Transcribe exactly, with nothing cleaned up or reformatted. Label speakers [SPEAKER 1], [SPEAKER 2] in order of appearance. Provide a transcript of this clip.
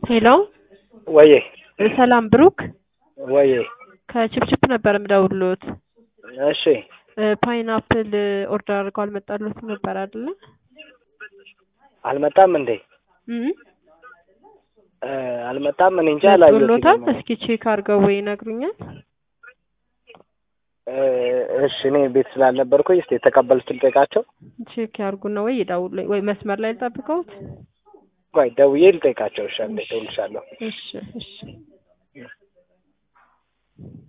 [SPEAKER 1] ሄሎ
[SPEAKER 2] ወዬ
[SPEAKER 1] ሰላም ብሩክ
[SPEAKER 2] ወዬ
[SPEAKER 1] ከቺፕቺፕ ነበር የምደውልልዎት።
[SPEAKER 2] እሺ
[SPEAKER 1] ፓይናፕል ኦርደር አድርገው አልመጣልዎትም ነበር አይደለ?
[SPEAKER 2] አልመጣም እንዴ?
[SPEAKER 1] እም
[SPEAKER 2] እ አልመጣም እኔ እንጃ አላየሁትም።
[SPEAKER 1] መጥቶልዎታል? እስኪ ቼክ አድርገው ወይ ይነግሩኛል?
[SPEAKER 2] እ እሺ እኔ ቤት ስላልነበርኩኝ እስኪ የተቀበሉትን ልጠይቃቸው።
[SPEAKER 1] ቼክ ያድርጉና ወይ ይደውሉልኝ ወይ መስመር ላይ ልጠብቅዎት?
[SPEAKER 2] ቆይ ደውዬ ልጠይቃቸው። እሺ አንዴ እደውልልሻለሁ።
[SPEAKER 1] እሺ እሺ